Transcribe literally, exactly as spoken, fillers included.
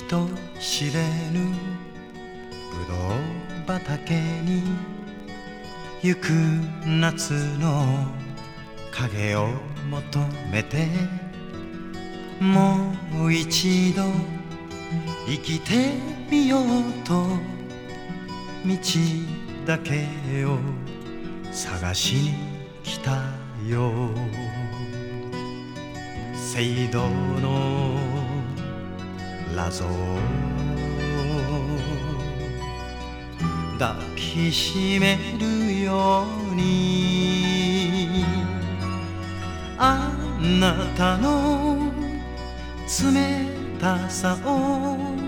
人知れぬぶどう畑に行く夏の影を求めてもう一度生きてみようと道だけを探しに来たよ。聖堂のラゾを抱きしめるようにあなたの冷たさを